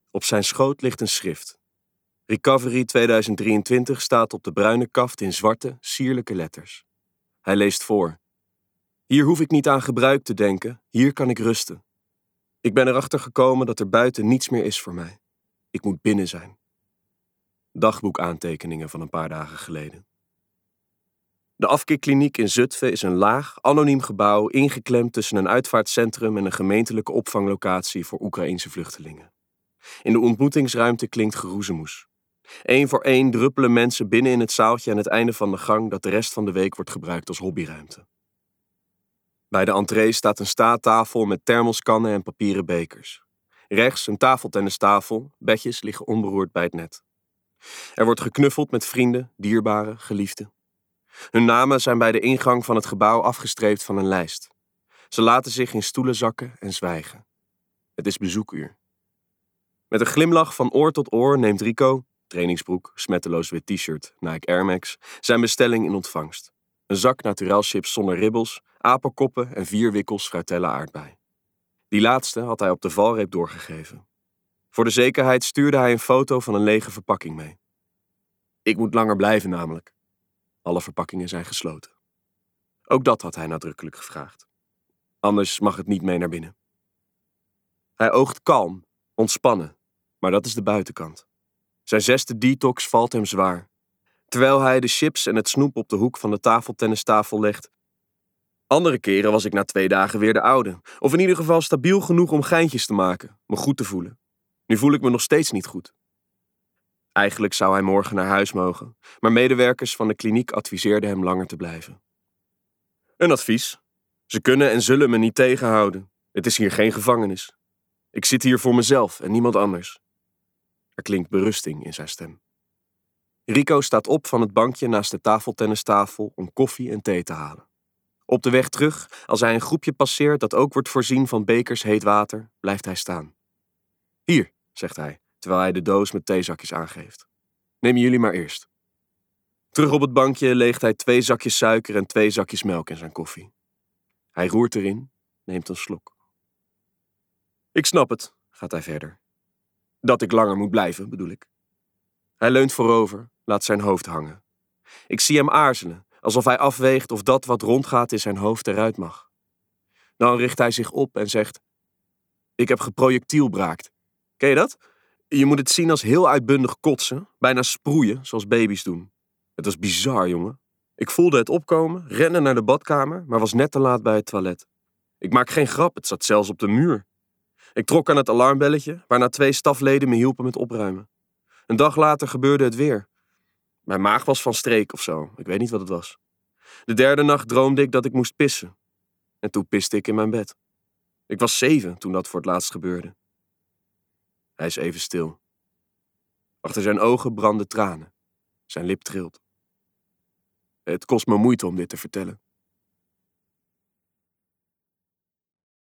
Op zijn schoot ligt een schrift. Recovery 2023 staat op de bruine kaft in zwarte, sierlijke letters. Hij leest voor. Hier hoef ik niet aan gebruik te denken, hier kan ik rusten. Ik ben erachter gekomen dat er buiten niets meer is voor mij. Ik moet binnen zijn. Dagboekaantekeningen van een paar dagen geleden. De afkeerkliniek in Zutphen is een laag, anoniem gebouw ingeklemd tussen een uitvaartcentrum en een gemeentelijke opvanglocatie voor Oekraïense vluchtelingen. In de ontmoetingsruimte klinkt geroezemoes. 1 voor 1 druppelen mensen binnen in het zaaltje aan het einde van de gang dat de rest van de week wordt gebruikt als hobbyruimte. Bij de entree staat een staattafel met thermoskannen en papieren bekers. Rechts een tafeltennistafel, bedjes liggen onberoerd bij het net. Er wordt geknuffeld met vrienden, dierbaren, geliefden. Hun namen zijn bij de ingang van het gebouw afgestreept van een lijst. Ze laten zich in stoelen zakken en zwijgen. Het is bezoekuur. Met een glimlach van oor tot oor neemt Rico, trainingsbroek, smetteloos wit t-shirt, Nike Air Max, zijn bestelling in ontvangst. Een zak naturelchips zonder ribbels, apenkoppen en 4 wikkels fruitelle aardbei. Die laatste had hij op de valreep doorgegeven. Voor de zekerheid stuurde hij een foto van een lege verpakking mee. Ik moet langer blijven namelijk. Alle verpakkingen zijn gesloten. Ook dat had hij nadrukkelijk gevraagd. Anders mag het niet mee naar binnen. Hij oogt kalm, ontspannen, maar dat is de buitenkant. Zijn 6e detox valt hem zwaar. Terwijl hij de chips en het snoep op de hoek van de tafeltennistafel legt. Andere keren was ik na 2 dagen weer de oude. Of in ieder geval stabiel genoeg om geintjes te maken, me goed te voelen. Nu voel ik me nog steeds niet goed. Eigenlijk zou hij morgen naar huis mogen, maar medewerkers van de kliniek adviseerden hem langer te blijven. Een advies. Ze kunnen en zullen me niet tegenhouden. Het is hier geen gevangenis. Ik zit hier voor mezelf en niemand anders. Er klinkt berusting in zijn stem. Rico staat op van het bankje naast de tafeltennistafel om koffie en thee te halen. Op de weg terug, als hij een groepje passeert dat ook wordt voorzien van bekers heet water, blijft hij staan. Hier, zegt hij, terwijl hij de doos met theezakjes aangeeft. Nemen jullie maar eerst. Terug op het bankje leegt hij 2 zakjes suiker en 2 zakjes melk in zijn koffie. Hij roert erin, neemt een slok. Ik snap het, gaat hij verder. Dat ik langer moet blijven, bedoel ik. Hij leunt voorover, laat zijn hoofd hangen. Ik zie hem aarzelen, alsof hij afweegt of dat wat rondgaat in zijn hoofd eruit mag. Dan richt hij zich op en zegt: Ik heb geprojectielbraakt. Ken je dat? Je moet het zien als heel uitbundig kotsen, bijna sproeien, zoals baby's doen. Het was bizar, jongen. Ik voelde het opkomen, rende naar de badkamer, maar was net te laat bij het toilet. Ik maak geen grap, het zat zelfs op de muur. Ik trok aan het alarmbelletje, waarna 2 stafleden me hielpen met opruimen. Een dag later gebeurde het weer. Mijn maag was van streek of zo, ik weet niet wat het was. De 3e nacht droomde ik dat ik moest pissen. En toen piste ik in mijn bed. Ik was 7 toen dat voor het laatst gebeurde. Hij is even stil. Achter zijn ogen branden tranen. Zijn lip trilt. Het kost me moeite om dit te vertellen.